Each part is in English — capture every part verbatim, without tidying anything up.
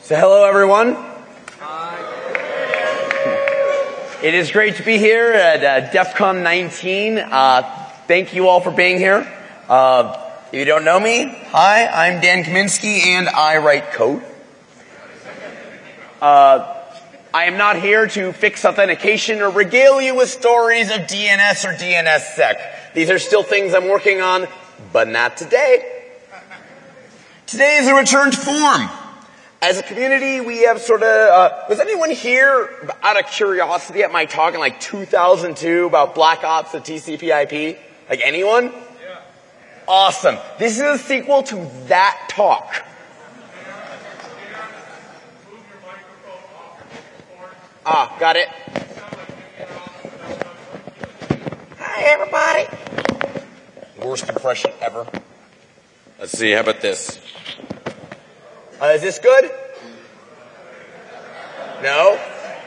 So hello everyone. It is great to be here at uh, DEF CON nineteen. Uh, thank you all for being here. Uh, if you don't know me, hi, I'm Dan Kaminsky and I write code. Uh, I am not here to fix authentication or regale you with stories of D N S or DNSSEC. These are still things I'm working on, but not today. Today is a return to form. As a community, we have sort of, uh, was anyone here out of curiosity at my talk in like two thousand two about Black Ops and T C P I P? Like anyone? Yeah. Awesome. This is a sequel to that talk. Ah, got it. Hi, everybody. Worst impression ever. Let's see, how about this? Uh, is this good? No?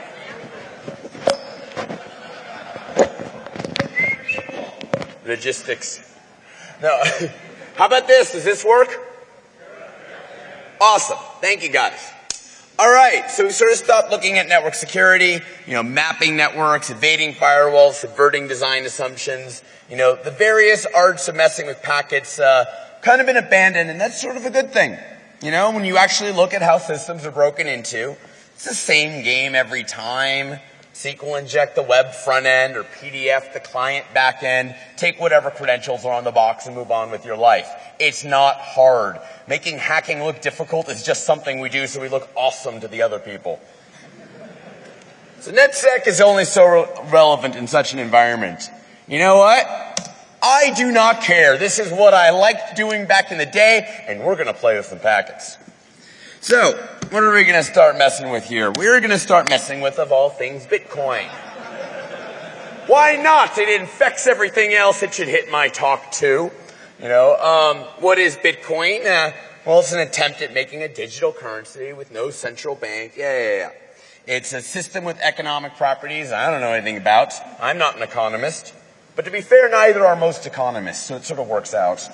Logistics. No. How about this? Does this work? Awesome. Thank you, guys. All right. So we sort of stopped looking at network security, you know, mapping networks, evading firewalls, subverting design assumptions. You know, the various arts of messing with packets uh, kind of been abandoned, and that's sort of a good thing. You know, when you actually look at how systems are broken into, it's the same game every time. S Q L inject the web front end or P D F the client back end. Take whatever credentials are on the box and move on with your life. It's not hard. Making hacking look difficult is just something we do so we look awesome to the other people. So NetSec is only so re- relevant in such an environment. You know what? I do not care. This is what I liked doing back in the day, and we're going to play with some packets. So, what are we going to start messing with here? We're going to start messing with, of all things, Bitcoin. Why not? It infects everything else. It should hit my talk too. You know, um, what is Bitcoin? Uh, well, it's an attempt at making a digital currency with no central bank. Yeah, yeah, yeah. It's a system with economic properties I don't know anything about. I'm not an economist. But to be fair, neither are most economists, so it sort of works out.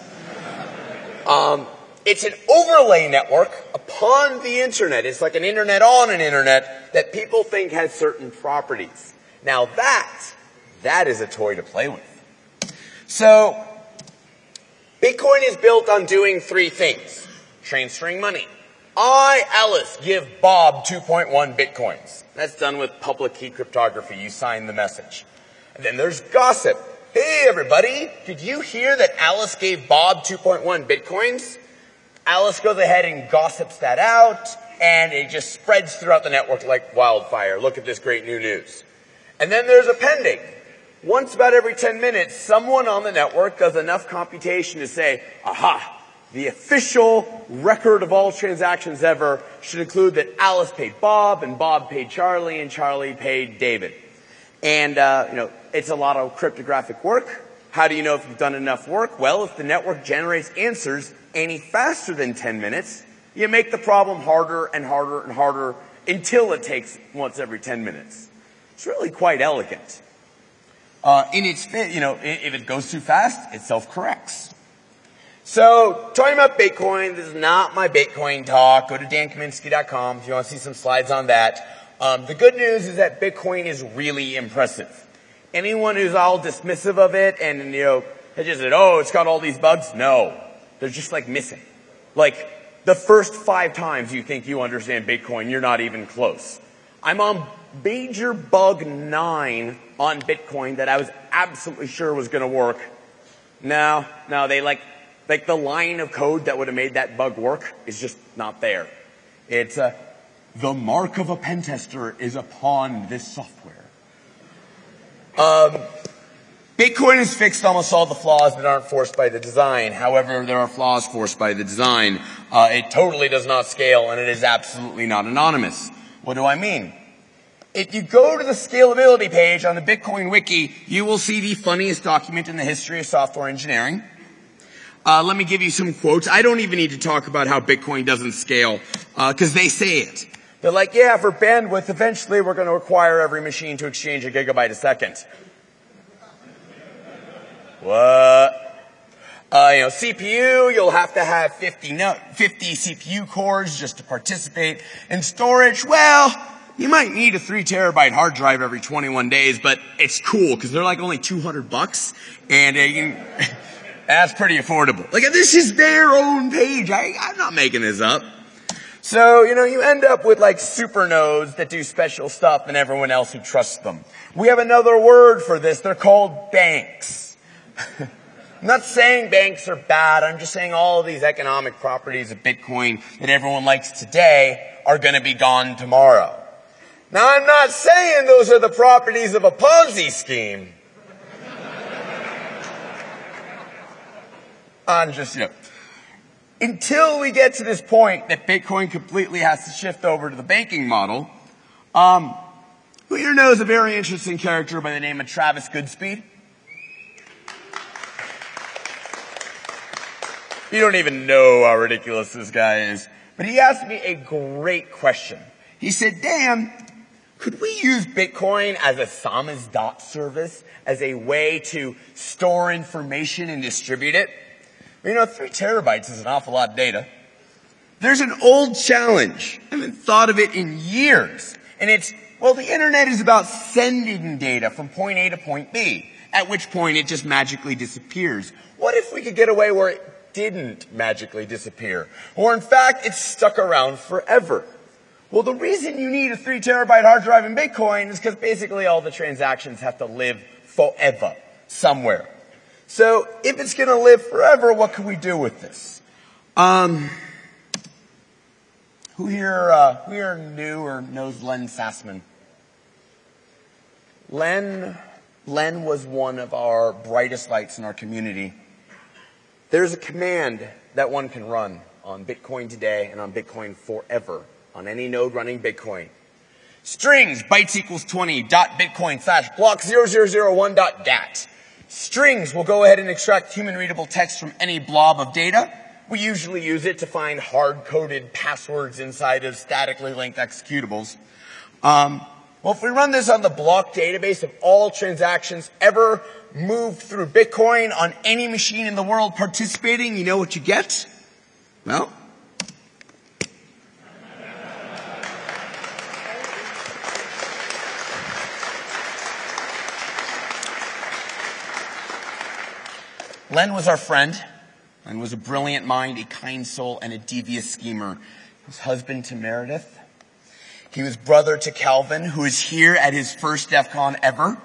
Um, it's an overlay network upon the internet. It's like an internet on an internet that people think has certain properties. Now that, that is a toy to play with. So, Bitcoin is built on doing three things. Transferring money. I, Alice, give Bob two point one Bitcoins. That's done with public key cryptography. You sign the message. And then there's gossip. Hey, everybody, did you hear that Alice gave Bob two point one Bitcoins? Alice goes ahead and gossips that out, and it just spreads throughout the network like wildfire. Look at this great new news. And then there's appending. Once about every ten minutes, someone on the network does enough computation to say, aha, the official record of all transactions ever should include that Alice paid Bob, and Bob paid Charlie, and Charlie paid David. And, uh, you know, it's a lot of cryptographic work. How do you know if you've done enough work? Well, if the network generates answers any faster than ten minutes, you make the problem harder and harder and harder until it takes once every ten minutes. It's really quite elegant. Uh, in its, you know, if it goes too fast, it self-corrects. So, talking about Bitcoin, this is not my Bitcoin talk. Go to dan kaminsky dot com if you want to see some slides on that. Um, the good news is that Bitcoin is really impressive. Anyone who's all dismissive of it and, you know, has just said, oh, it's got all these bugs, no. They're just like missing. Like, the first five times you think you understand Bitcoin, you're not even close. I'm on major bug nine on Bitcoin that I was absolutely sure was going to work. No, no, they like, like the line of code that would have made that bug work is just not there. It's a, uh, the mark of a pen tester is upon this software. Um, Bitcoin has fixed almost all the flaws that aren't forced by the design. However, there are flaws forced by the design. Uh, it totally does not scale, and it is absolutely not anonymous. What do I mean? If you go to the scalability page on the Bitcoin wiki, you will see the funniest document in the history of software engineering. Uh, let me give you some quotes. I don't even need to talk about how Bitcoin doesn't scale, uh, because they say it. They're like, yeah, for bandwidth, eventually we're going to require every machine to exchange a gigabyte a second. What? Uh, you know, C P U, you'll have to have fifty, no, fifty C P U cores just to participate. And storage, well, you might need a three terabyte hard drive every twenty-one days, but it's cool because they're like only two hundred bucks, and uh, you can, that's pretty affordable. Like, this is their own page. I, I'm not making this up. So, you know, you end up with like super nodes that do special stuff and everyone else who trusts them. We have another word for this. They're called banks. I'm not saying banks are bad. I'm just saying all of these economic properties of Bitcoin that everyone likes today are going to be gone tomorrow. Now, I'm not saying those are the properties of a Ponzi scheme. I'm just, you know, until we get to this point that Bitcoin completely has to shift over to the banking model, um, who here knows a very interesting character by the name of Travis Goodspeed? You don't even know how ridiculous this guy is. But he asked me a great question. He said, Dan, could we use Bitcoin as a samizdat service, as a way to store information and distribute it? You know, three terabytes is an awful lot of data. There's an old challenge. I haven't thought of it in years. And it's, well, the internet is about sending data from point A to point B, at which point it just magically disappears. What if we could get away where it didn't magically disappear? Or in fact, it's stuck around forever? Well, the reason you need a three terabyte hard drive in Bitcoin is because basically all the transactions have to live forever somewhere. So if it's going to live forever, what can we do with this? Um, who here, uh, who here knew or knows Len Sassman? Len, Len was one of our brightest lights in our community. There's a command that one can run on Bitcoin today and on Bitcoin forever, on any node running Bitcoin. Strings, bytes equals twenty, dot Bitcoin slash block zero zero zero one dot dat. Strings will go ahead and extract human-readable text from any blob of data. We usually use it to find hard-coded passwords inside of statically linked executables. Um, well, if we run this on the block database of all transactions ever moved through Bitcoin on any machine in the world participating, you know what you get? Well, Len was our friend. Len was a brilliant mind, a kind soul, and a devious schemer. He was husband to Meredith. He was brother to Calvin, who is here at his first DEF CON ever.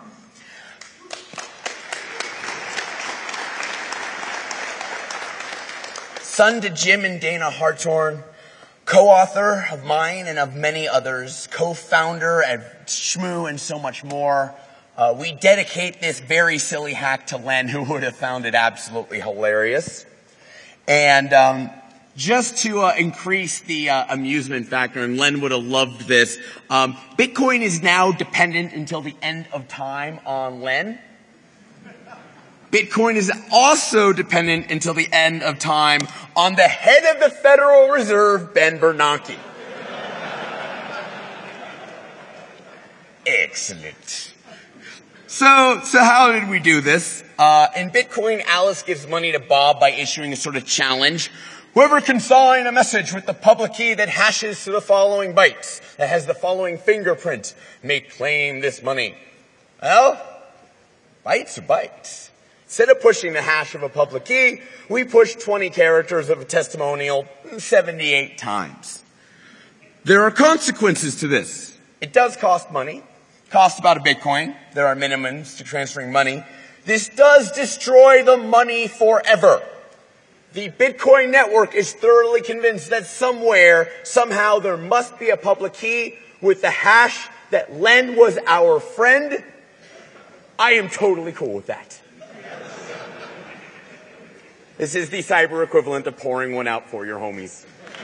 Son to Jim and Dana Hartshorn, co-author of mine and of many others, co-founder at Shmoo and so much more. Uh, we dedicate this very silly hack to Len, who would have found it absolutely hilarious. And um, just to uh, increase the uh, amusement factor, and Len would have loved this, um, Bitcoin is now dependent until the end of time on Len. Bitcoin is also dependent until the end of time on the head of the Federal Reserve, Ben Bernanke. Excellent. So, so how did we do this? Uh, in Bitcoin, Alice gives money to Bob by issuing a sort of challenge. Whoever can sign a message with the public key that hashes to the following bytes, that has the following fingerprint, may claim this money. Well, bytes are bytes. Instead of pushing the hash of a public key, we push twenty characters of a testimonial seventy-eight times. There are consequences to this. It does cost money. Costs about a Bitcoin. There are minimums to transferring money. This does destroy the money forever. The Bitcoin network is thoroughly convinced that somewhere, somehow, there must be a public key with the hash that Len was our friend. I am totally cool with that. This is the cyber equivalent of pouring one out for your homies.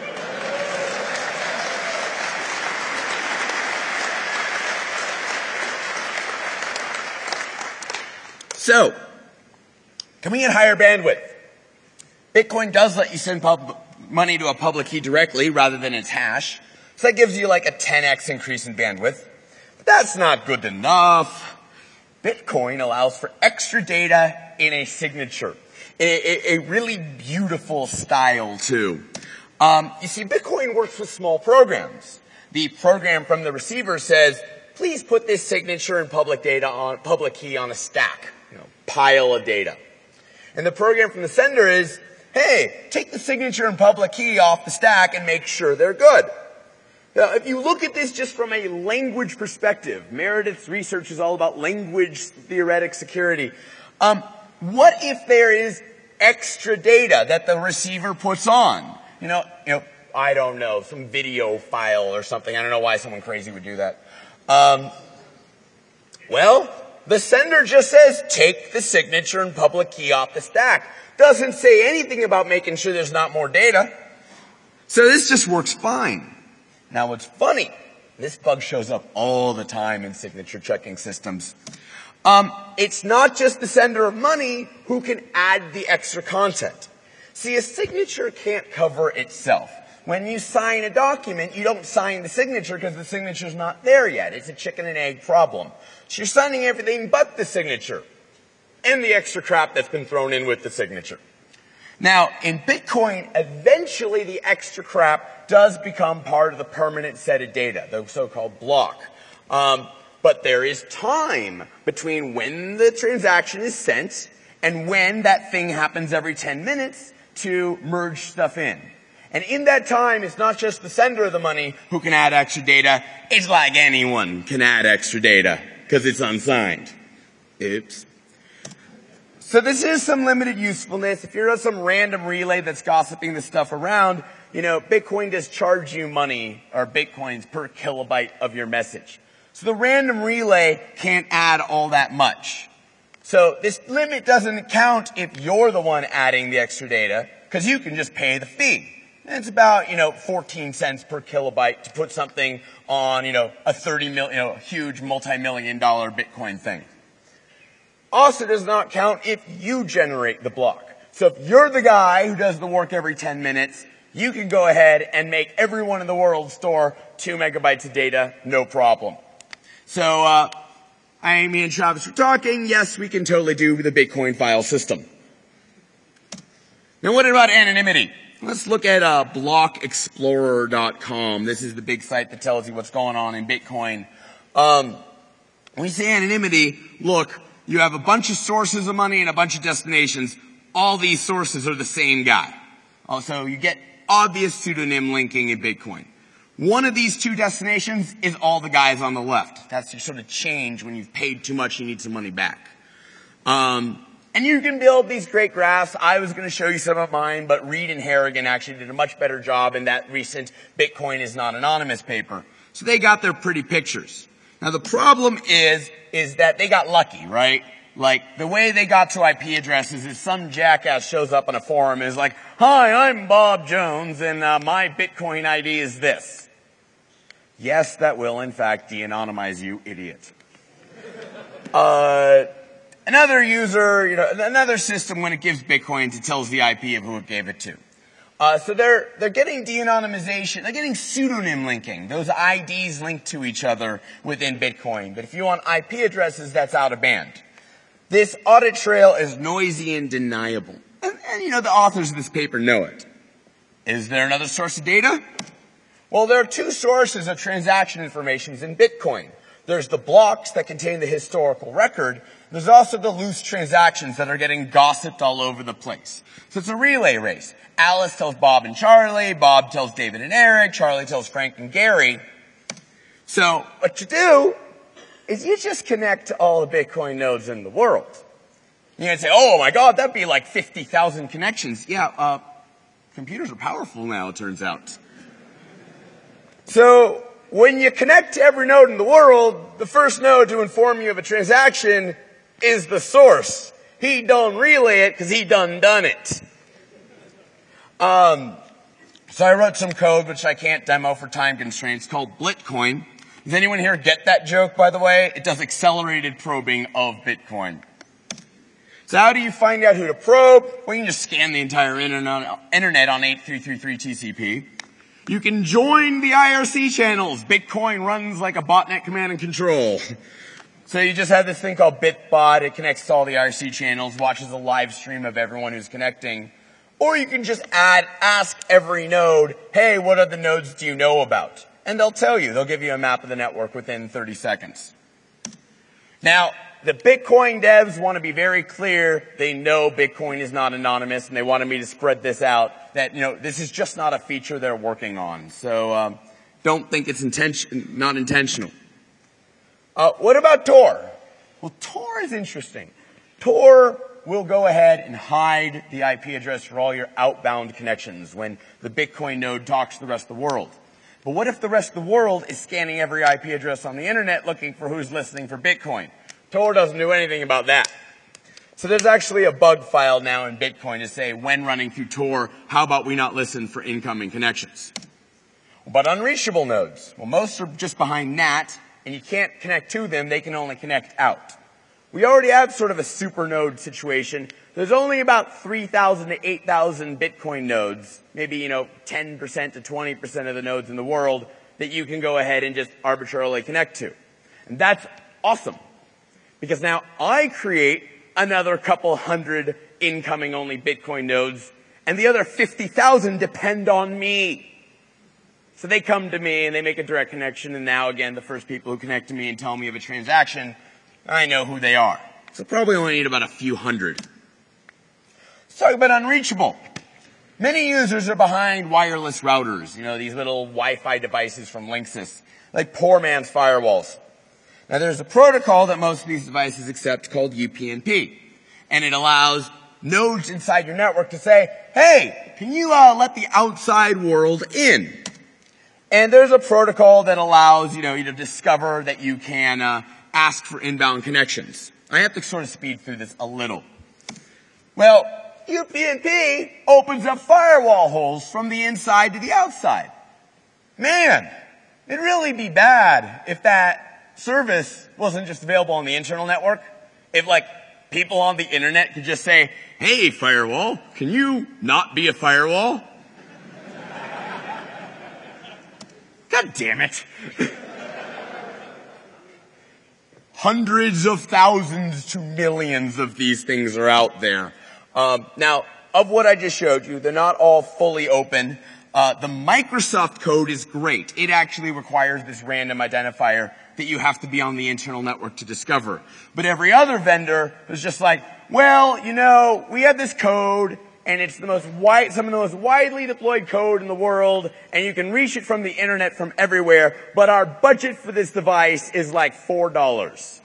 So, can we get higher bandwidth? Bitcoin does let you send pub- money to a public key directly rather than its hash. So that gives you like a ten x increase in bandwidth. But that's not good enough. Bitcoin allows for extra data in a signature. a, a really beautiful style too. Um, you see, Bitcoin works with small programs. The program from the receiver says, please put this signature and public data on, public key on a stack, you know, pile of data. And the program from the sender is, hey, take the signature and public key off the stack and make sure they're good. Now, if you look at this just from a language perspective, Meredith's research is all about language theoretic security. Um, what if there is extra data that the receiver puts on? You know, you know, I don't know, some video file or something. I don't know why someone crazy would do that. Um, well, the sender just says, take the signature and public key off the stack. Doesn't say anything about making sure there's not more data. So this just works fine. Now what's funny, this bug shows up all the time in signature checking systems. Um, it's not just the sender of money who can add the extra content. See, a signature can't cover itself. When you sign a document, you don't sign the signature because the signature's not there yet. It's a chicken and egg problem. So you're signing everything but the signature and the extra crap that's been thrown in with the signature. Now, in Bitcoin, eventually the extra crap does become part of the permanent set of data, the so-called block. Um, but there is time between when the transaction is sent and when that thing happens every ten minutes to merge stuff in. And in that time, it's not just the sender of the money who can add extra data. It's like anyone can add extra data because it's unsigned. Oops. So this is some limited usefulness. If you're some random relay that's gossiping this stuff around, you know, Bitcoin does charge you money or Bitcoins per kilobyte of your message. So the random relay can't add all that much. So this limit doesn't count if you're the one adding the extra data because you can just pay the fee. And it's about, you know, fourteen cents per kilobyte to put something on, you know, a thirty million, you know, huge multi-million dollar Bitcoin thing. Also does not count if you generate the block. So if you're the guy who does the work every ten minutes, you can go ahead and make everyone in the world store two megabytes of data, no problem. So, uh, Amy and Travis were talking. Yes, we can totally do the Bitcoin file system. Now what about anonymity? Let's look at uh, block explorer dot com. This is the big site that tells you what's going on in Bitcoin. Um, when we say anonymity, look, you have a bunch of sources of money and a bunch of destinations. All these sources are the same guy. Also, you get obvious pseudonym linking in Bitcoin. One of these two destinations is all the guys on the left. That's your sort of change when you've paid too much, you need some money back. Um, and you can build these great graphs. I was going to show you some of mine, but Reed and Harrigan actually did a much better job in that recent Bitcoin is not anonymous paper. So they got their pretty pictures. Now the problem is, is that they got lucky, right? Like, the way they got to I P addresses is some jackass shows up on a forum and is like, hi, I'm Bob Jones and uh, my Bitcoin I D is this. Yes, that will in fact de-anonymize you, idiot. Uh, another user, you know, another system when it gives Bitcoins, it tells the I P of who it gave it to. Uh, so they're, they're getting de-anonymization, they're getting pseudonym linking. Those I Ds link to each other within Bitcoin. But if you want I P addresses, that's out of band. This audit trail is noisy and deniable. And, and you know, the authors of this paper know it. Is there another source of data? Well, there are two sources of transaction information in Bitcoin. There's the blocks that contain the historical record. There's also the loose transactions that are getting gossiped all over the place. So it's a relay race. Alice tells Bob and Charlie, Bob tells David and Eric, Charlie tells Frank and Gary. So what you do is you just connect to all the Bitcoin nodes in the world. You're going to say, oh my God, that'd be like fifty thousand connections. Yeah, uh, computers are powerful now, it turns out. So when you connect to every node in the world, the first node to inform you of a transaction is the source. He done relay it because he done done it. Um, so I wrote some code, which I can't demo for time constraints, called Blitcoin. Does anyone here get that joke, by the way? It does accelerated probing of Bitcoin. So how do you find out who to probe? Well, you can just scan the entire internet on eight three three three T C P. You can join the I R C channels. Bitcoin runs like a botnet command and control. So you just have this thing called BitBot. It connects to all the I R C channels, watches a live stream of everyone who's connecting. Or you can just add, ask every node, hey, what other nodes do you know about? And they'll tell you. They'll give you a map of the network within thirty seconds. Now, the Bitcoin devs want to be very clear. They know Bitcoin is not anonymous, and they wanted me to spread this out, that, you know, this is just not a feature they're working on. So um, don't think it's intention, not intentional. Uh, what about Tor? Well, Tor is interesting. Tor will go ahead and hide the I P address for all your outbound connections when the Bitcoin node talks to the rest of the world. But what if the rest of the world is scanning every I P address on the internet looking for who's listening for Bitcoin? Tor doesn't do anything about that. So there's actually a bug file now in Bitcoin to say, when running through Tor, how about we not listen for incoming connections? But unreachable nodes, well, most are just behind N A T, and you can't connect to them, they can only connect out. We already have sort of a super node situation. There's only about three thousand to eight thousand Bitcoin nodes, maybe, you know, ten percent to twenty percent of the nodes in the world that you can go ahead and just arbitrarily connect to. And that's awesome. Because now I create another couple hundred incoming only Bitcoin nodes, and the other fifty thousand depend on me. So they come to me and they make a direct connection, and now again, the first people who connect to me and tell me of a transaction, I know who they are. So probably only need about a few hundred. Let's talk about unreachable. Many users are behind wireless routers, you know, these little Wi-Fi devices from Linksys, like poor man's firewalls. Now there's a protocol that most of these devices accept called U P n P. And it allows nodes inside your network to say, hey, can you uh, let the outside world in? And there's a protocol that allows, you know, you to discover that you can uh, ask for inbound connections. I have to sort of speed through this a little. Well, U P n P opens up firewall holes from the inside to the outside. Man, it'd really be bad if that service wasn't just available on the internal network. If, like, people on the internet could just say, hey, firewall, can you not be a firewall? God damn it. Hundreds of thousands to millions of these things are out there. Um, now, of what I just showed you, they're not all fully open. Uh, the Microsoft code is great. It actually requires this random identifier that you have to be on the internal network to discover. But every other vendor is just like, well, you know, we have this code, and it's the most wide, some of the most widely deployed code in the world, and you can reach it from the internet from everywhere, but our budget for this device is like four dollars.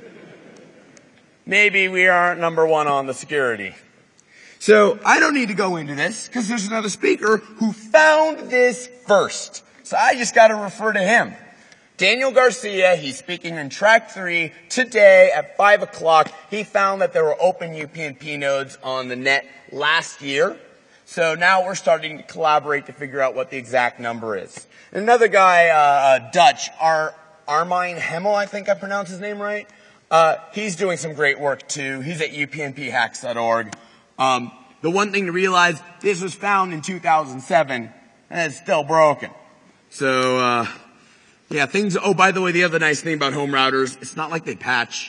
Maybe we aren't number one on the security. So I don't need to go into this because there's another speaker who found this first. So I just got to refer to him. Daniel Garcia, he's speaking in track three today at five o'clock. He found that there were open U P n P nodes on the net last year. So now we're starting to collaborate to figure out what the exact number is. Another guy, uh, uh Dutch, Ar Armine Hemmel, I think I pronounced his name right. Uh, he's doing some great work too. He's at U P n P hacks dot org. Um, the one thing to realize, this was found in two thousand seven, and it's still broken. So, uh, yeah, things, oh, by the way, the other nice thing about home routers, it's not like they patch.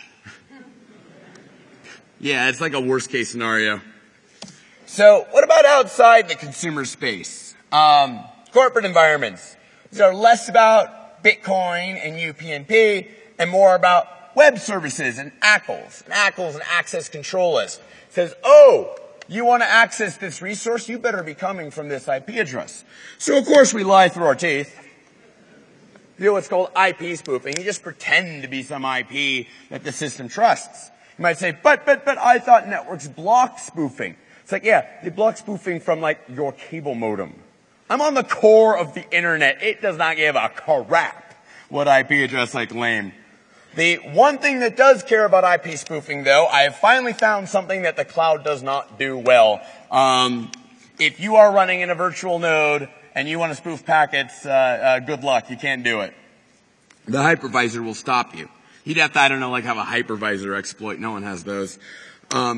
Yeah, it's like a worst case scenario. So, what about outside the consumer space? Um, corporate environments. These are less about Bitcoin and U P n P and more about web services and A C Ls. And A C Ls, an access control list. It says, oh, you want to access this resource? You better be coming from this I P address. So, of course, we lie through our teeth. You do what's called I P spoofing. You just pretend to be some I P that the system trusts. You might say, but, but, but I thought networks block spoofing. It's like, yeah, they block spoofing from, like, your cable modem. I'm on the core of the internet. It does not give a crap what I P address I claim. The one thing that does care about I P spoofing, though, I have finally found something that the cloud does not do well. Um, if you are running in a virtual node and you want to spoof packets, uh, uh, good luck. You can't do it. The hypervisor will stop you. You'd have to, I don't know, like have a hypervisor exploit. No one has those. Um,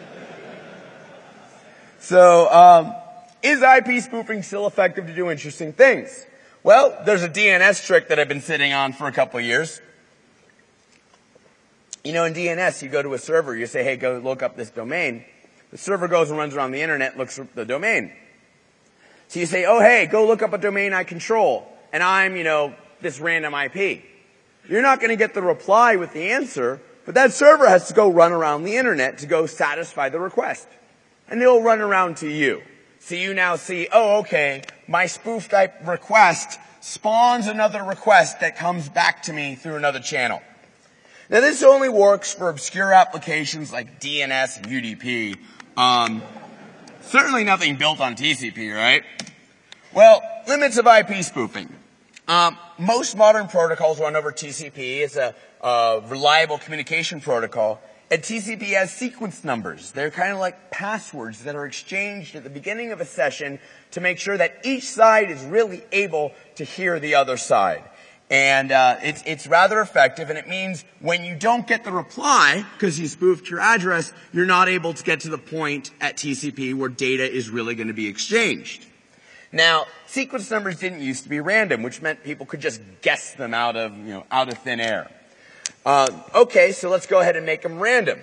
so, um, is I P spoofing still effective to do interesting things? Well, there's a D N S trick that I've been sitting on for a couple of years. You know, in D N S, you go to a server, you say, hey, go look up this domain. The server goes and runs around the internet, looks up the domain. So you say, oh, hey, go look up a domain I control, and I'm, you know, this random I P. You're not going to get the reply with the answer, but that server has to go run around the internet to go satisfy the request. And they'll run around to you. So you now see, oh, okay, my spoof type request spawns another request that comes back to me through another channel. Now this only works for obscure applications like D N S and U D P. Um, certainly nothing built on T C P, right? Well, limits of I P spoofing. Um, most modern protocols run over T C P. It's a, a reliable communication protocol. And T C P has sequence numbers. They're kind of like passwords that are exchanged at the beginning of a session to make sure that each side is really able to hear the other side. And uh, it's, it's rather effective, and it means when you don't get the reply, because you spoofed your address, you're not able to get to the point at T C P where data is really going to be exchanged. Now, sequence numbers didn't used to be random, which meant people could just guess them out of, you know, out of thin air. Uh, okay, so let's go ahead and make them random.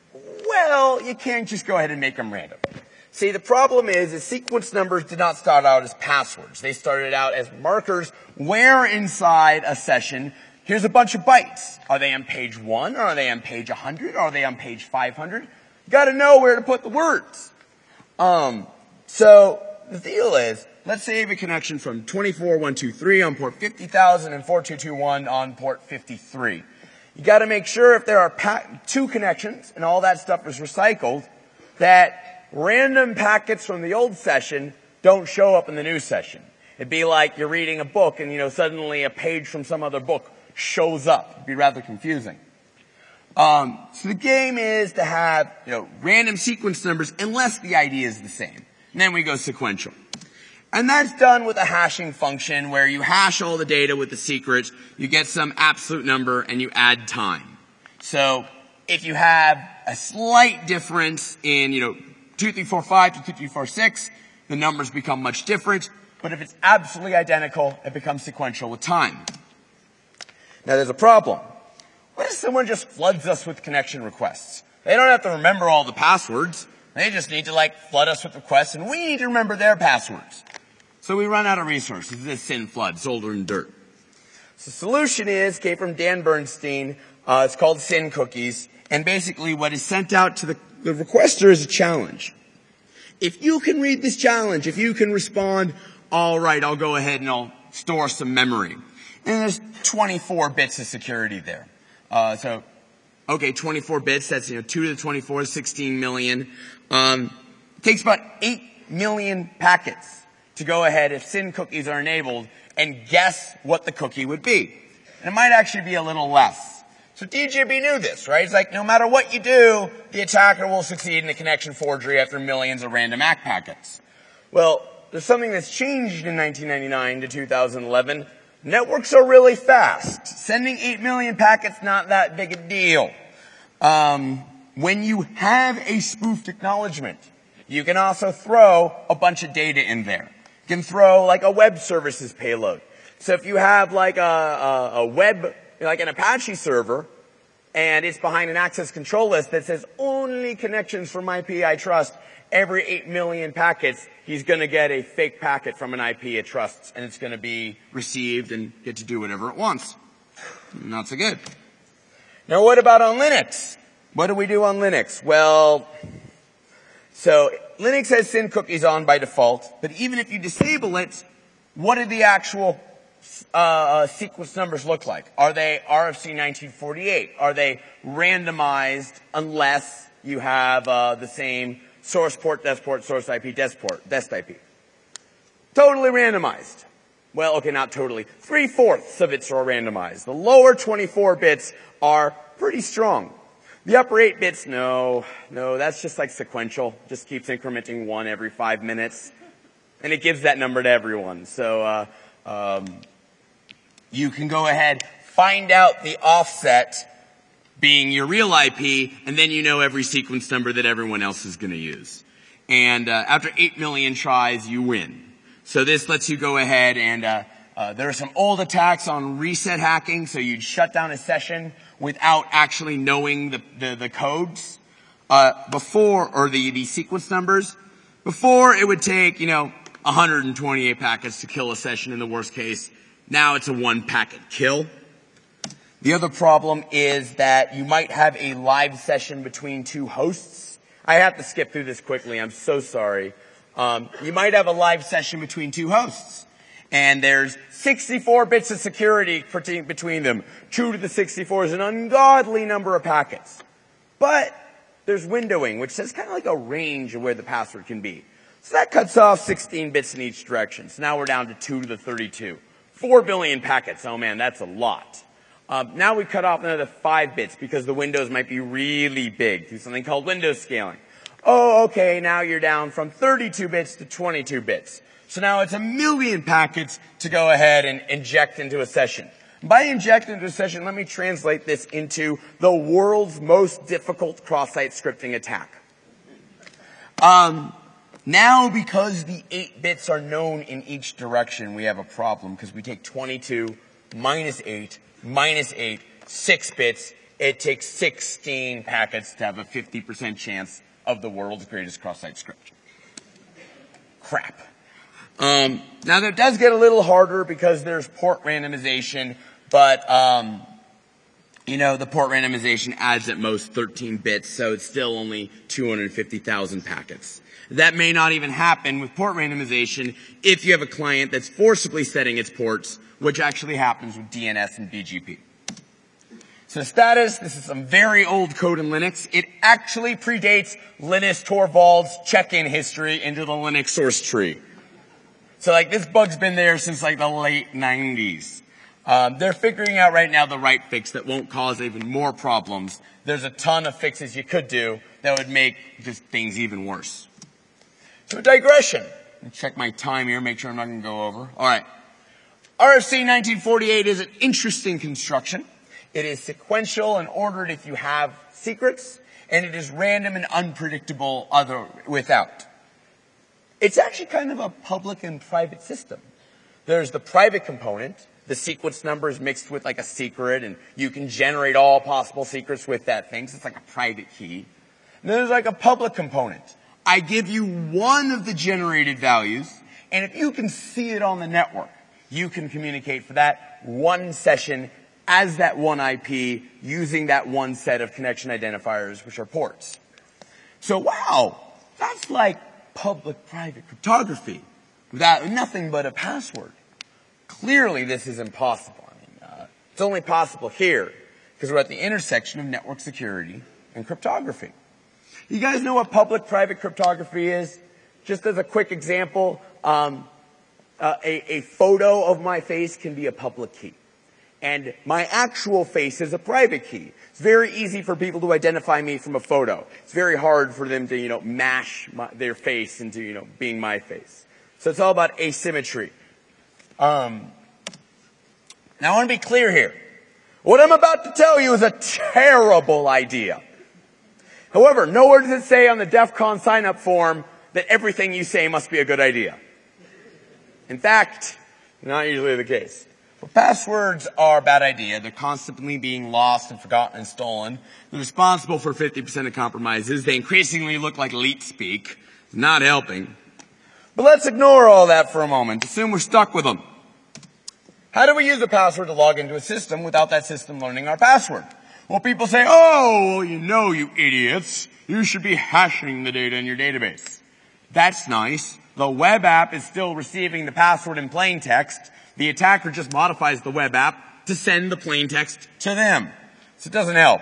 Well, you can't just go ahead and make them random. See, the problem is, is sequence numbers did not start out as passwords. They started out as markers where inside a session, here's a bunch of bytes. Are they on page one, or are they on page one hundred, or are they on page five hundred? You gotta know where to put the words. Um, so, the deal is, let's say you have a connection from twenty-four one two three on port fifty thousand and four two two one on port fifty-three. You gotta make sure if there are pa- two connections, and all that stuff is recycled, that random packets from the old session don't show up in the new session. It'd be like you're reading a book and, you know, suddenly a page from some other book shows up. It'd be rather confusing. Um, so the game is to have, you know, random sequence numbers unless the I D is the same. And then we go sequential. And that's done with a hashing function where you hash all the data with the secret, you get some absolute number, and you add time. So if you have a slight difference in, you know, two three four five to two three four six, the numbers become much different. But if it's absolutely identical, it becomes sequential with time. Now there's a problem. What if someone just floods us with connection requests? They don't have to remember all the passwords. They just need to like flood us with requests, and we need to remember their passwords. So we run out of resources. This SYN flood, solder and dirt. So the solution is, came from Dan Bernstein. Uh, it's called SYN cookies. And basically what is sent out to the The requester is a challenge. If you can read this challenge, if you can respond, all right, I'll go ahead and I'll store some memory. And there's twenty-four bits of security there. Uh, so, okay, twenty-four bits, that's, you know, two to the twenty-four is sixteen million. Um, it takes about eight million packets to go ahead, if SYN cookies are enabled, and guess what the cookie would be. And it might actually be a little less. So D J B knew this, right? It's like, no matter what you do, the attacker will succeed in a connection forgery after millions of random A C K packets. Well, there's something that's changed in nineteen ninety-nine to two thousand eleven. Networks are really fast. Sending eight million packets, not that big a deal. Um, when you have a spoofed acknowledgement, you can also throw a bunch of data in there. You can throw like a web services payload. So if you have like a, a, a web like an Apache server, and it's behind an access control list that says only connections from I P I trust, every eight million packets, he's going to get a fake packet from an I P it trusts, and it's going to be received and get to do whatever it wants. Not so good. Now what about on Linux? What do we do on Linux? Well, so Linux has SYN cookies on by default, but even if you disable it, what are the actual Uh, uh, sequence numbers look like? Are they R F C nineteen forty-eight? Are they randomized unless you have uh, the same source port, dest port, source I P, dest port, dest I P? Totally randomized. Well, okay, not totally. Three-fourths of it's are randomized. The lower twenty-four bits are pretty strong. The upper eight bits, no, no, that's just like sequential. Just keeps incrementing one every five minutes. And it gives that number to everyone. So, uh, Um, you can go ahead, find out the offset being your real I P, and then you know every sequence number that everyone else is going to use. And uh, after eight million tries, you win. So this lets you go ahead and uh, Uh, there are some old attacks on reset hacking, so you'd shut down a session without actually knowing the, the, the codes, uh, before, or the, the sequence numbers. Before, it would take, you know, one hundred twenty-eight packets to kill a session in the worst case. Now it's a one packet kill. The other problem is that you might have a live session between two hosts. I have to skip through this quickly, I'm so sorry. Um, you might have a live session between two hosts. And there's sixty-four bits of security between them. two to the sixty-four is an ungodly number of packets. But there's windowing, which says kind of like a range of where the password can be. So that cuts off sixteen bits in each direction. So now we're down to two to the thirty-two. four billion packets. Oh man, that's a lot. Um, now we cut off another five bits because the windows might be really big through something called window scaling. Oh, okay, now you're down from thirty-two bits to twenty-two bits. So now it's a million packets to go ahead and inject into a session. By inject into a session, let me translate this into the world's most difficult cross-site scripting attack. Um, now because the eight bits are known in each direction, we have a problem because we take twenty-two minus eight minus eight, six bits. It takes sixteen packets to have a fifty percent chance of the world's greatest cross-site script. Crap. Um, now that does get a little harder because there's port randomization, but, um, you know, the port randomization adds at most thirteen bits, so it's still only two hundred fifty thousand packets. That may not even happen with port randomization if you have a client that's forcibly setting its ports, which actually happens with D N S and B G P. So status, this is some very old code in Linux. It actually predates Linus Torvalds' check-in history into the Linux source tree. So like this bug's been there since like the late nineties. Um, they're figuring out right now the right fix that won't cause even more problems. There's a ton of fixes you could do that would make just things even worse. So digression. Let me check my time here, make sure I'm not going to go over. All right. R F C nineteen forty-eight is an interesting construction. It is sequential and ordered if you have secrets, and it is random and unpredictable other without. It's actually kind of a public and private system. There's the private component. The sequence number is mixed with like a secret, and you can generate all possible secrets with that thing. So it's like a private key. And then there's like a public component. I give you one of the generated values, and if you can see it on the network, you can communicate for that one session as that one I P using that one set of connection identifiers, which are ports. So wow, that's like public-private cryptography without nothing but a password. Clearly, this is impossible. I mean, uh, it's only possible here because we're at the intersection of network security and cryptography. You guys know what public-private cryptography is? Just as a quick example, um, uh, a, a photo of my face can be a public key. And my actual face is a private key. It's very easy for people to identify me from a photo. It's very hard for them to, you know, mash my, their face into, you know, being my face. So it's all about asymmetry. Um, now I want to be clear here. What I'm about to tell you is a terrible idea. However, nowhere does it say on the DEF CON sign-up form that everything you say must be a good idea. In fact, not usually the case. Well, passwords are a bad idea. They're constantly being lost and forgotten and stolen. They're responsible for fifty percent of compromises. They increasingly look like leet speak. Not helping. But let's ignore all that for a moment. Assume we're stuck with them. How do we use a password to log into a system without that system learning our password? Well, people say, oh, well, you know, you idiots. You should be hashing the data in your database. That's nice. The web app is still receiving the password in plain text. The attacker just modifies the web app to send the plain text to them. So it doesn't help.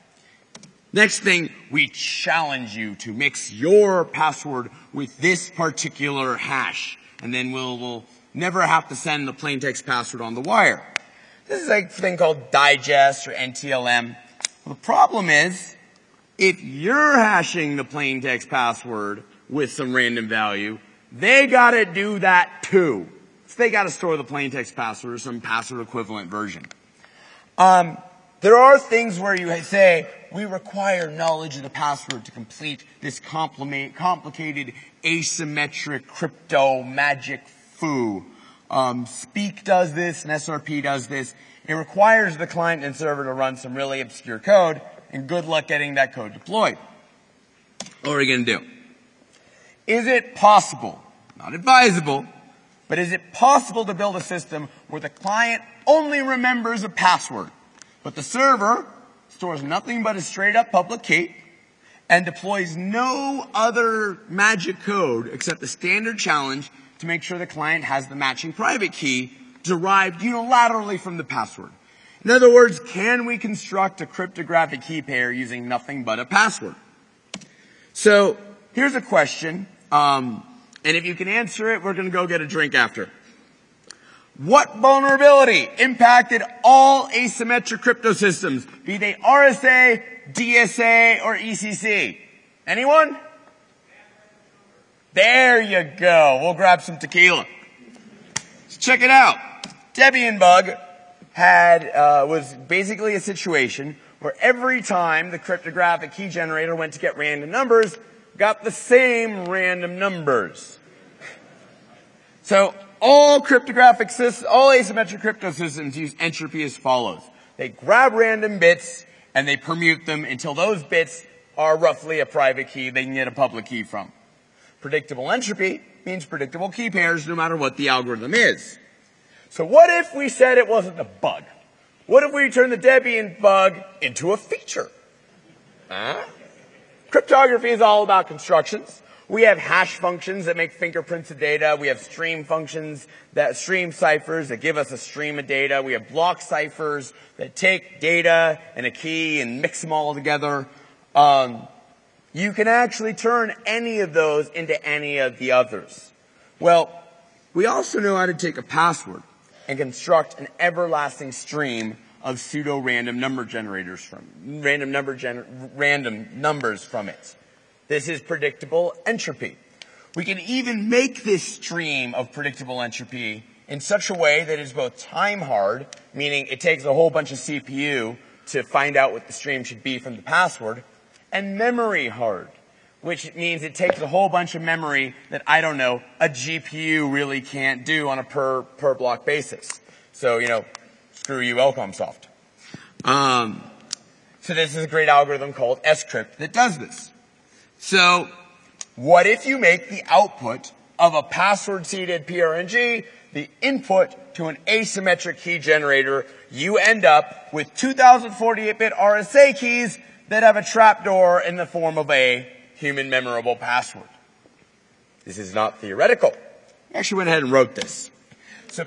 Next thing, we challenge you to mix your password with this particular hash. And then we'll, we'll never have to send the plain text password on the wire. This is a thing called digest or N T L M. Well, the problem is, if you're hashing the plain text password with some random value, they gotta do that too. So they gotta store the plain text password or some password equivalent version. Um, there are things where you say, we require knowledge of the password to complete this complicated asymmetric crypto magic foo. Um, Speak does this, and S R P does this. It requires the client and server to run some really obscure code, and good luck getting that code deployed. What are we going to do? Is it possible, not advisable, but is it possible to build a system where the client only remembers a password, but the server stores nothing but a straight up public key and deploys no other magic code except the standard challenge to make sure the client has the matching private key derived unilaterally from the password? In other words, can we construct a cryptographic key pair using nothing but a password? So here's a question, um, and if you can answer it, we're going to go get a drink after. What vulnerability impacted all asymmetric crypto systems, be they R S A, D S A, or E C C? Anyone? There you go. We'll grab some tequila. Let's check it out. Debian bug had uh, was basically a situation where every time the cryptographic key generator went to get random numbers, got the same random numbers. So all cryptographic systems, all asymmetric crypto systems use entropy as follows. They grab random bits and they permute them until those bits are roughly a private key they can get a public key from. Predictable entropy means predictable key pairs no matter what the algorithm is. So what if we said it wasn't a bug? What if we turned the Debian bug into a feature? Huh? Cryptography is all about constructions. We have hash functions that make fingerprints of data. We have stream functions that stream ciphers that give us a stream of data. We have block ciphers that take data and a key and mix them all together. Um, you can actually turn any of those into any of the others. Well, we also know how to take a password and construct an everlasting stream of pseudo-random number generators from random number gener- random numbers from it. This is predictable entropy. We can even make this stream of predictable entropy in such a way that is both time hard, meaning it takes a whole bunch of C P U to find out what the stream should be from the password, and memory hard, which means it takes a whole bunch of memory that, I don't know, a G P U really can't do on a per, per block basis. So, you know, screw you, Elcomsoft. Um, so this is a great algorithm called scrypt that does this. So, what if you make the output of a password-seeded P R N G the input to an asymmetric key generator? You end up with two thousand forty-eight bit R S A keys that have a trapdoor in the form of a human memorable password. This is not theoretical. I actually went ahead and wrote this. So,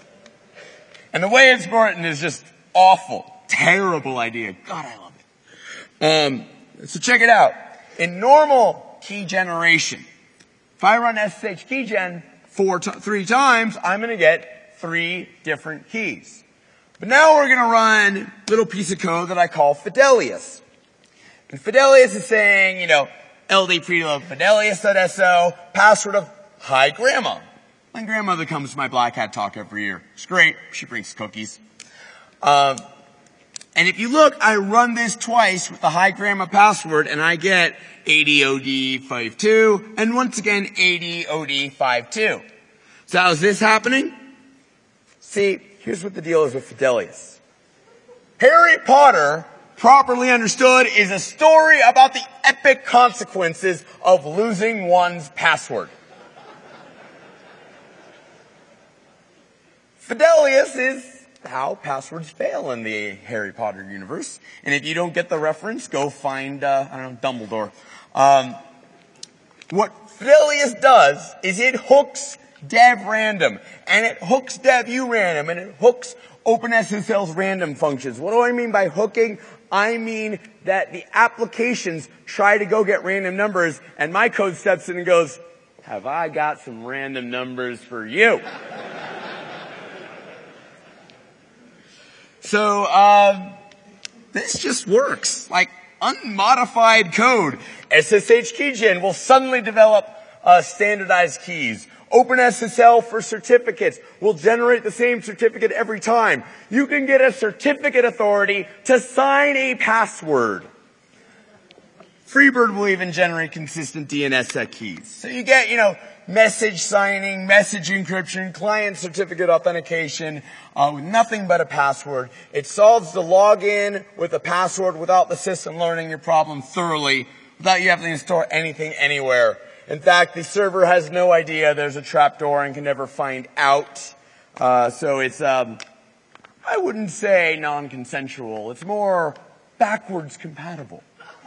and the way it's written is just awful, terrible idea. God, I love it. Um, so check it out. In normal key generation, if I run S S H keygen four to, three times, I'm going to get three different keys. But now we're going to run a little piece of code that I call Fidelius. And Fidelius is saying, you know, L D preload Fidelius.so, password of hi grandma. My grandmother comes to my Black Hat talk every year. It's great. She brings cookies. Um, and if you look, I run this twice with the hi grandma password and I get A D O D fifty-two and once again A D O D fifty-two. So how's this happening? See, here's what the deal is with Fidelius. Harry Potter, properly understood, is a story about the epic consequences of losing one's password. Fidelius is how passwords fail in the Harry Potter universe. And if you don't get the reference, go find, uh, I don't know, Dumbledore. Um, what Fidelius does is it hooks dev random, and it hooks dev urandom, and it hooks OpenSSL's random functions. What do I mean by hooking? I mean that the applications try to go get random numbers, and my code steps in and goes, have I got some random numbers for you? So, uh, this just works. Like, unmodified code. S S H keygen will suddenly develop, uh, standardized keys. OpenSSL for certificates will generate the same certificate every time. You can get a certificate authority to sign a password. Freebird will even generate consistent D N S S E C keys. So you get, you know, message signing, message encryption, client certificate authentication, uh, with nothing but a password. It solves the login with a password without the system learning your problem thoroughly, without you having to store anything anywhere. In fact, the server has no idea there's a trapdoor and can never find out. Uh, so it's, um, I wouldn't say non-consensual. It's more backwards compatible.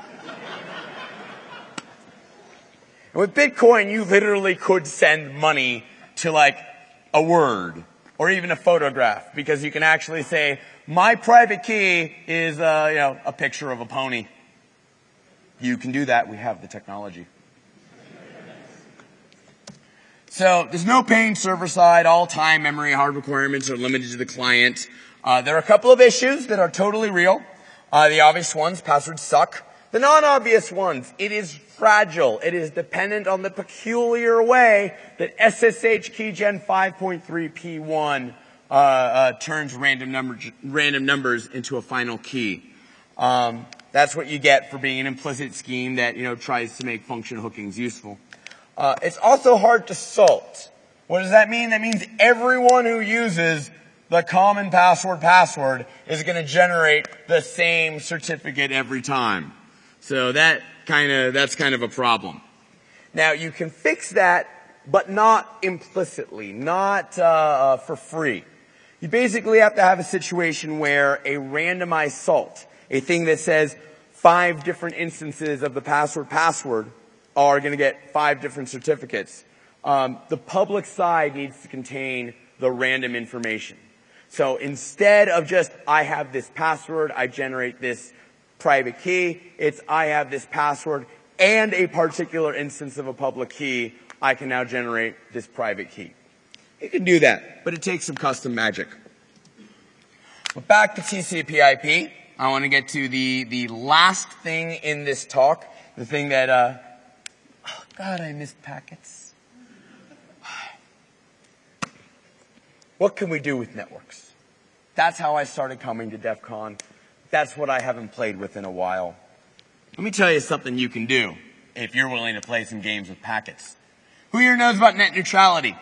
And with Bitcoin, you literally could send money to like a word or even a photograph, because you can actually say, my private key is, uh, you know, a picture of a pony. You can do that. We have the technology. So there's no pain server side. All time, memory, hard requirements are limited to the client. Uh, there are a couple of issues that are totally real. Uh, the obvious ones, passwords suck. The non-obvious ones, it is fragile. It is dependent on the peculiar way that S S H Keygen five point three P one uh, uh, turns random, number, random numbers into a final key. Um, that's what you get for being an implicit scheme that, you know, tries to make function hookings useful. Uh, it's also hard to salt. What does that mean? That means everyone who uses the common password password is going to generate the same certificate every time. So that kind of, that's kind of a problem. Now you can fix that, but not implicitly, not, uh, uh, for free. You basically have to have a situation where a randomized salt, a thing that says five different instances of the password password are going to get five different certificates. Um, the public side needs to contain the random information. So instead of just, I have this password, I generate this private key, it's I have this password and a particular instance of a public key, I can now generate this private key. You can do that, but it takes some custom magic. But back to T C P I P, I want to get to the, the last thing in this talk, the thing that, uh, oh God, I missed packets. What can we do with networks? That's how I started coming to DEF CON. That's what I haven't played with in a while. Let me tell you something you can do if you're willing to play some games with packets. Who here knows about net neutrality?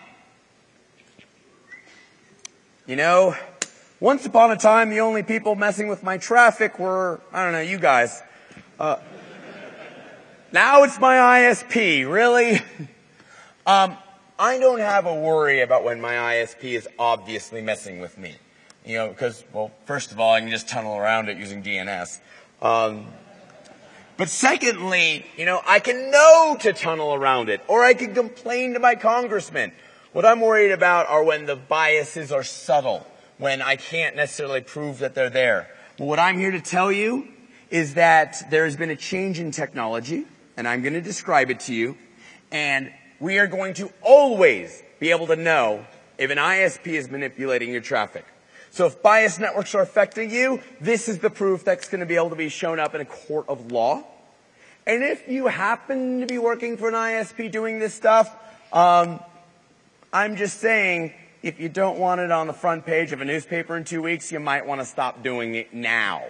You know, once upon a time, the only people messing with my traffic were, I don't know, you guys. Uh, now it's my I S P, really? um, I don't have a worry about when my I S P is obviously messing with me. You know, because, well, first of all, I can just tunnel around it using D N S. Um, but secondly, you know, I can know to tunnel around it, or I can complain to my congressman. What I'm worried about are when the biases are subtle, when I can't necessarily prove that they're there. But what I'm here to tell you is that there has been a change in technology, and I'm going to describe it to you, and we are going to always be able to know if an I S P is manipulating your traffic. So if biased networks are affecting you, this is the proof that's going to be able to be shown up in a court of law. And if you happen to be working for an I S P doing this stuff, um, I'm just saying, if you don't want it on the front page of a newspaper in two weeks, you might want to stop doing it now.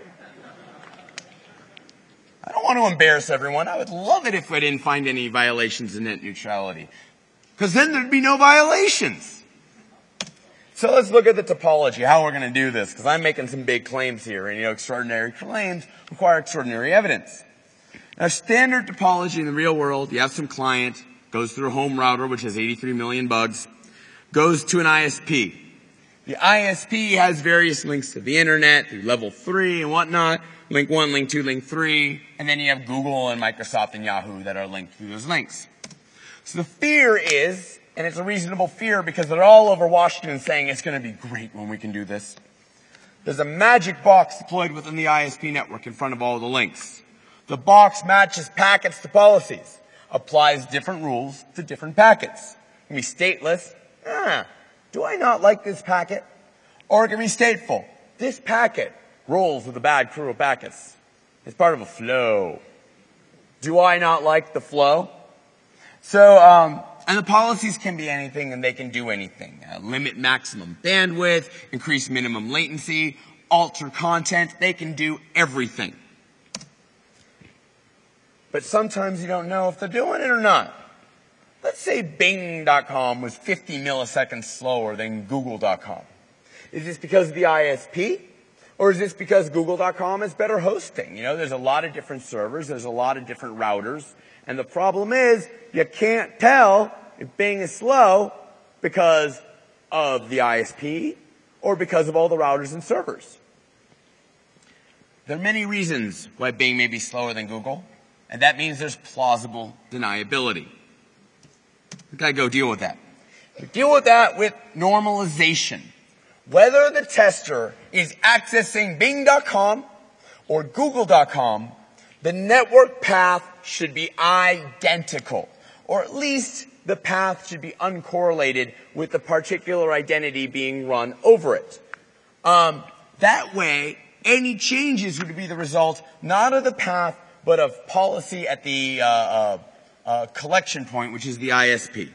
I don't want to embarrass everyone. I would love it if I didn't find any violations of net neutrality, because then there'd be no violations. So let's look at the topology, how we're going to do this, because I'm making some big claims here, and you know, extraordinary claims require extraordinary evidence. Now, standard topology in the real world, you have some client, goes through a home router, which has eighty-three million bugs, goes to an I S P. The I S P has various links to the internet, through level three and whatnot, link one, link two, link three, and then you have Google and Microsoft and Yahoo that are linked through those links. So the fear is, and it's a reasonable fear because they're all over Washington saying it's going to be great when we can do this. There's a magic box deployed within the I S P network in front of all the links. The box matches packets to policies, applies different rules to different packets. It can be stateless. Ah, do I not like this packet? Or it can be stateful. This packet rolls with a bad crew of packets. It's part of a flow. Do I not like the flow? So, um, and the policies can be anything and they can do anything. Uh, limit maximum bandwidth, increase minimum latency, alter content. They can do everything. But sometimes you don't know if they're doing it or not. Let's say Bing dot com was fifty milliseconds slower than Google dot com. Is this because of the I S P? Or is this because Google dot com has better hosting? You know, there's a lot of different servers, there's a lot of different routers, and the problem is you can't tell if Bing is slow because of the I S P or because of all the routers and servers. There are many reasons why Bing may be slower than Google, and that means there's plausible deniability. We've got to go deal with that. We deal with that with normalization. Whether the tester is accessing Bing dot com or Google dot com, the network path should be identical, or at least the path should be uncorrelated with the particular identity being run over it. Um, that way, any changes would be the result not of the path, but of policy at the uh, uh, uh, collection point, which is the I S P.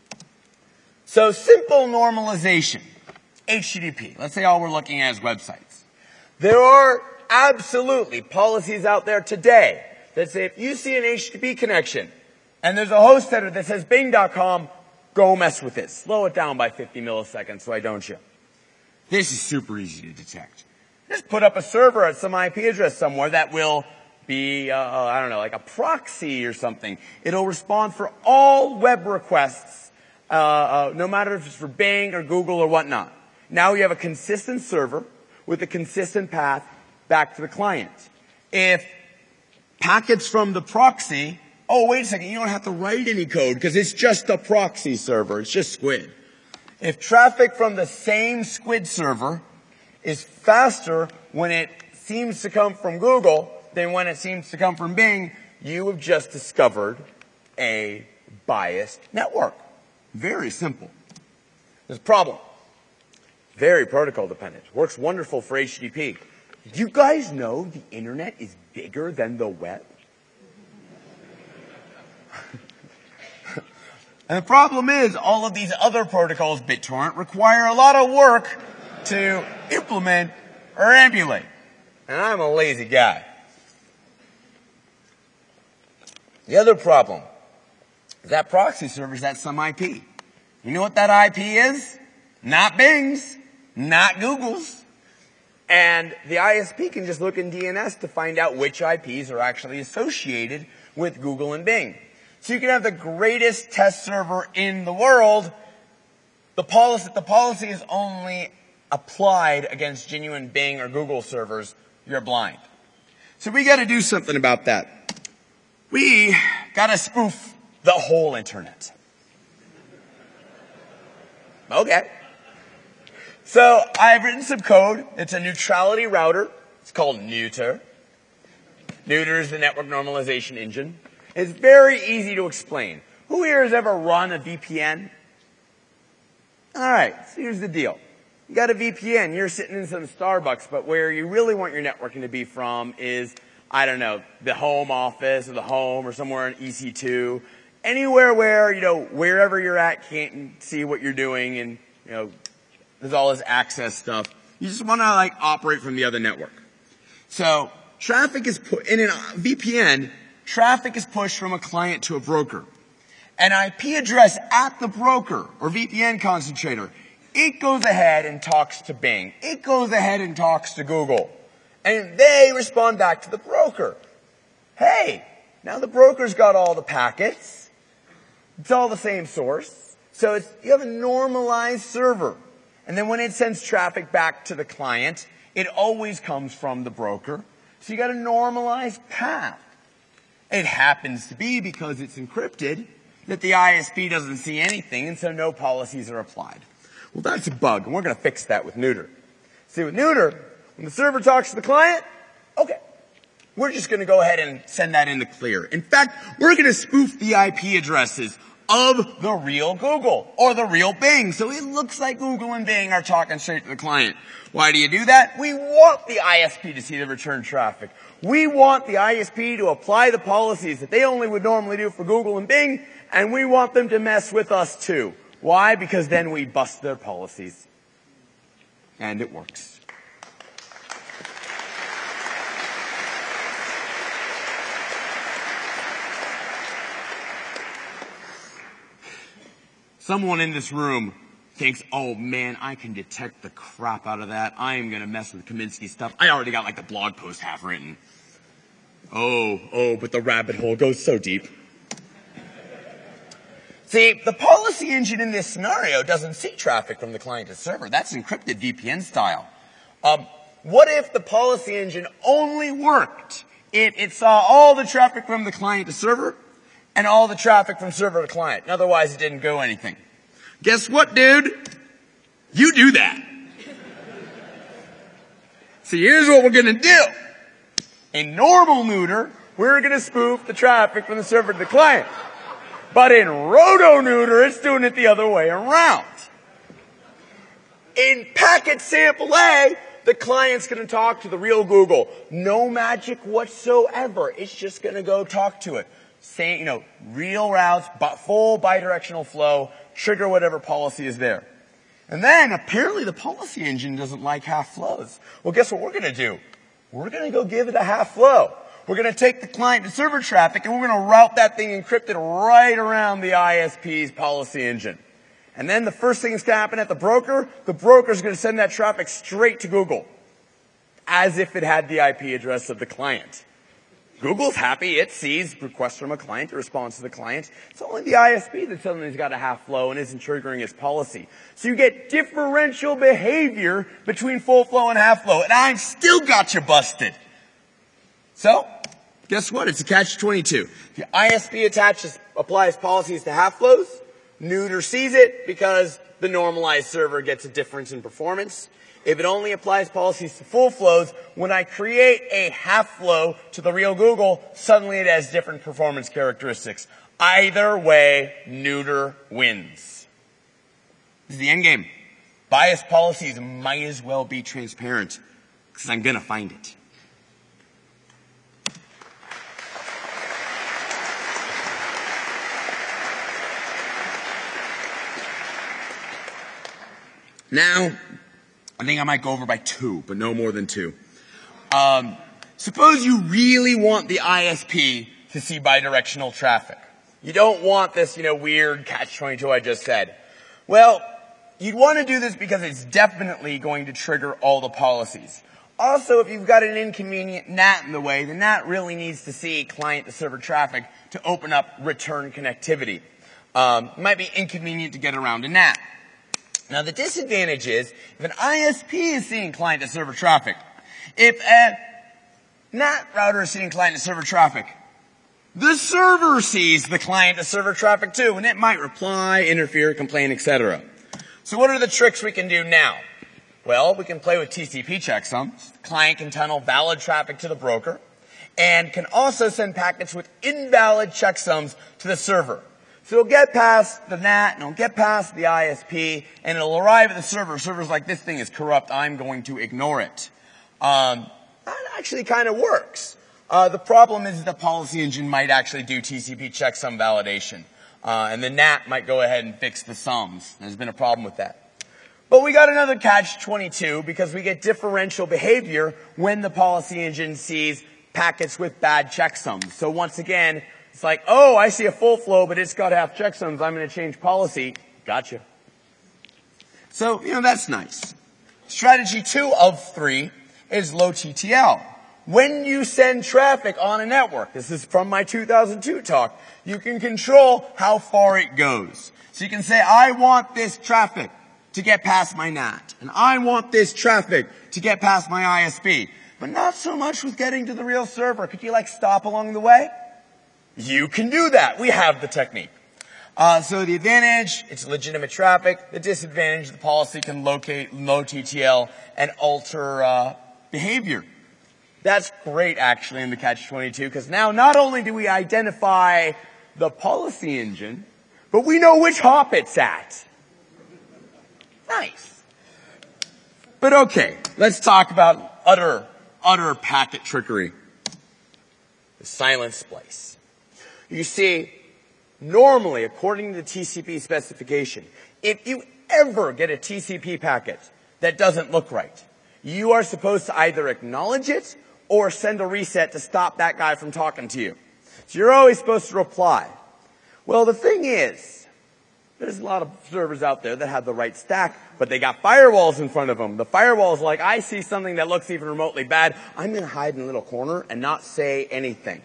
So simple normalization. H T T P. Let's say all we're looking at is websites. There are absolutely policies out there today that say if you see an H T T P connection and there's a host header that says Bing dot com, go mess with it. Slow it down by fifty milliseconds, why don't you? This is super easy to detect. Just put up a server at some I P address somewhere that will be, uh, I don't know, like a proxy or something. It'll respond for all web requests, uh, uh, no matter if it's for Bing or Google or whatnot. Now you have a consistent server with a consistent path back to the client. If packets from the proxy, oh, wait a second, you don't have to write any code because it's just a proxy server. It's just Squid. If traffic from the same Squid server is faster when it seems to come from Google than when it seems to come from Bing, you have just discovered a biased network. Very simple. There's a problem. Very protocol dependent. Works wonderful for H T T P. Did you guys know the internet is bigger than the web? And the problem is all of these other protocols, BitTorrent, require a lot of work to implement or emulate. And I'm a lazy guy. The other problem is that proxy server's at some I P. You know what that I P is? Not Bing's. Not Google's. And the I S P can just look in D N S to find out which I Ps are actually associated with Google and Bing. So you can have the greatest test server in the world. The policy, the policy is only applied against genuine Bing or Google servers. You're blind. So we got to do something about that. We got to spoof the whole internet. Okay. So I've written some code. It's a neutrality router. It's called Neuter. Neuter is the network normalization engine. It's very easy to explain. Who here has ever run a V P N? All right, so here's the deal. You got a V P N. You're sitting in some Starbucks, but where you really want your networking to be from is, I don't know, the home office or the home or somewhere in E C two. Anywhere where, you know, wherever you're at can't see what you're doing and, you know, there's all this access stuff. You just want to like operate from the other network. So traffic is put in a V P N. Traffic is pushed from a client to a broker. An I P address at the broker or V P N concentrator, it goes ahead and talks to Bing. It goes ahead and talks to Google. And they respond back to the broker. Hey, now the broker's got all the packets. It's all the same source. So it's, you have a normalized server. And then when it sends traffic back to the client, it always comes from the broker. So you got a normalized path. It happens to be, because it's encrypted, that the I S P doesn't see anything, and so no policies are applied. Well, that's a bug, and we're going to fix that with Neuter. See, with Neuter, when the server talks to the client, okay, we're just going to go ahead and send that in the clear. In fact, we're going to spoof the I P addresses of the real Google or the real Bing. So it looks like Google and Bing are talking straight to the client. Why do you do that? We want the I S P to see the return traffic. We want the I S P to apply the policies that they only would normally do for Google and Bing, and we want them to mess with us too. Why? Because then we bust their policies. And it works. someone in this room thinks, oh man, I can detect the crap out of that. I am going to mess with Kaminsky stuff. I already got like the blog post half written. Oh, oh, but the rabbit hole goes so deep. See, the policy engine in this scenario doesn't see traffic from the client to server. That's encrypted V P N style. Um, what if the policy engine only worked if it saw all the traffic from the client to server and all the traffic from server to client? And otherwise, it didn't go anything. Guess what, dude? You do that. So here's what we're going to do. In normal neuter, we're going to spoof the traffic from the server to the client. But in roto-neuter, it's doing it the other way around. In packet sample A, the client's going to talk to the real Google. No magic whatsoever. It's just going to go talk to it. Say, you know, real routes, but full bidirectional flow, trigger whatever policy is there. And then apparently the policy engine doesn't like half flows. Well, guess what we're going to do? We're going to go give it a half flow. We're going to take the client to server traffic and we're going to route that thing encrypted right around the I S P's policy engine. And then the first thing that's going to happen at the broker, the broker's going to send that traffic straight to Google as if it had the I P address of the client. Google's happy. It sees requests from a client, it responds to the client. It's only the I S P that suddenly has got a half flow and isn't triggering its policy. So you get differential behavior between full flow and half flow. And I've still got you busted. So, guess what? It's a catch twenty-two. If the I S P attaches, applies policies to half flows, neuter sees it because the normalized server gets a difference in performance. If it only applies policies to full flows, when I create a half flow to the real Google, suddenly it has different performance characteristics. Either way, neuter wins. This is the end game. Bias policies might as well be transparent because I'm going to find it. Now, I think I might go over by two, but no more than two. Um, suppose you really want the I S P to see bidirectional traffic. You don't want this, you know, weird catch twenty-two I just said. Well, you'd want to do this because it's definitely going to trigger all the policies. Also, if you've got an inconvenient N A T in the way, the N A T really needs to see client-to-server traffic to open up return connectivity. Um, it might be inconvenient to get around a N A T. Now the disadvantage is, if an I S P is seeing client-to-server traffic, if a N A T router is seeing client-to-server traffic, the server sees the client-to-server traffic too, and it might reply, interfere, complain, et cetera. So what are the tricks we can do now? Well, we can play with T C P checksums. The client can tunnel valid traffic to the broker, and can also send packets with invalid checksums to the server. So it'll get past the N A T, and it'll get past the I S P, and it'll arrive at the server. Server's like, this thing is corrupt, I'm going to ignore it. Um, that actually kind of works. Uh, the problem is the policy engine might actually do T C P checksum validation. Uh, and the N A T might go ahead and fix the sums. There's been a problem with that. But we got another catch twenty-two because we get differential behavior when the policy engine sees packets with bad checksums. So once again, it's like, oh, I see a full flow, but it's got half checksums. I'm going to change policy. Gotcha. So, you know, that's nice. Strategy two of three is low T T L. When you send traffic on a network, this is from my two thousand two talk, you can control how far it goes. So you can say, I want this traffic to get past my N A T, and I want this traffic to get past my I S P, but not so much with getting to the real server. Could you like stop along the way? You can do that. We have the technique. Uh, so the advantage, it's legitimate traffic. The disadvantage, the policy can locate low T T L and alter uh, behavior. That's great, actually, in the catch twenty-two, because now not only do we identify the policy engine, but we know which hop it's at. Nice. But okay, let's talk about utter, utter packet trickery. The silent splice. You see, normally, according to the T C P specification, if you ever get a T C P packet that doesn't look right, you are supposed to either acknowledge it or send a reset to stop that guy from talking to you. So you're always supposed to reply. Well, the thing is, There's a lot of servers out there that have the right stack, but they got firewalls in front of them. The firewall's like, I see something that looks even remotely bad. I'm going to hide in a little corner and not say anything.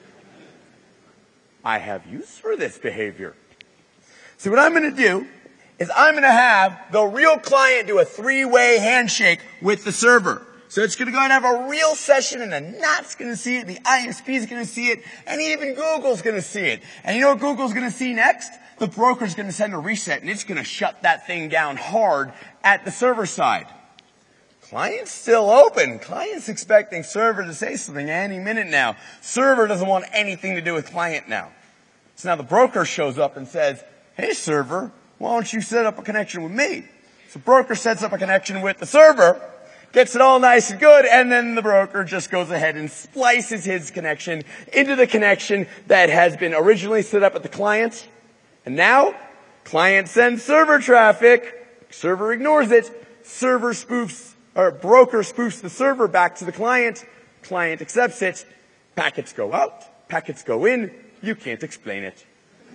I have use for this behavior. So what I'm going to do is I'm going to have the real client do a three-way handshake with the server. So it's going to go and have a real session, and the N A T's going to see it, the I S P is going to see it, and even Google's going to see it. And you know what Google's going to see next? The broker's going to send a reset, and it's going to shut that thing down hard at the server side. Client's still open. Client's expecting server to say something any minute now. Server doesn't want anything to do with client now. So now the broker shows up and says, hey server, why don't you set up a connection with me? So broker sets up a connection with the server, gets it all nice and good, and then the broker just goes ahead and splices his connection into the connection that has been originally set up at the client. And now, client sends server traffic, server ignores it, server spoofs, or broker spoofs the server back to the client, client accepts it, packets go out, packets go in, you can't explain it.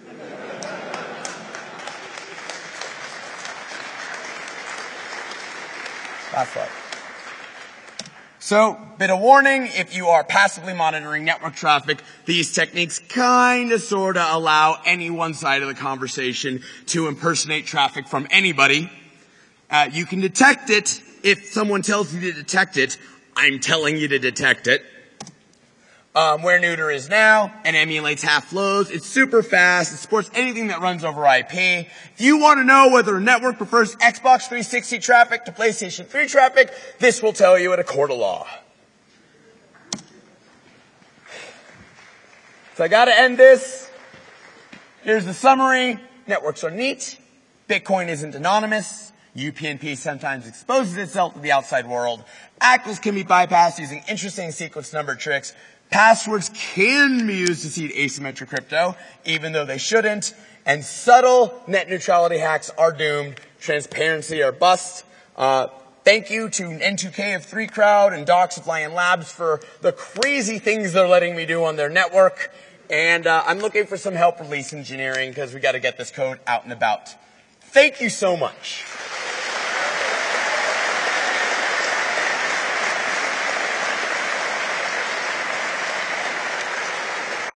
That's right. So, bit of warning, if you are passively monitoring network traffic, these techniques kind of sort of allow any one side of the conversation to impersonate traffic from anybody. Uh, you can detect it if someone tells you to detect it. I'm telling you to detect it. Um, where neuter is now and emulates half flows. It's super fast. It supports anything that runs over I P. If you want to know whether a network prefers Xbox three sixty traffic to PlayStation three traffic, this will tell you at a court of law. So I gotta end this. Here's the summary. Networks are neat. Bitcoin isn't anonymous. U P n P sometimes exposes itself to the outside world. A C Ls can be bypassed using interesting sequence number tricks. Passwords can be used to seed asymmetric crypto, even though they shouldn't. And subtle net neutrality hacks are doomed. Transparency or bust. Uh, thank you to N two K of three crowd and Docs of Lion Labs for the crazy things they're letting me do on their network. And uh, I'm looking for some help release engineering because we got to get this code out and about. Thank you so much.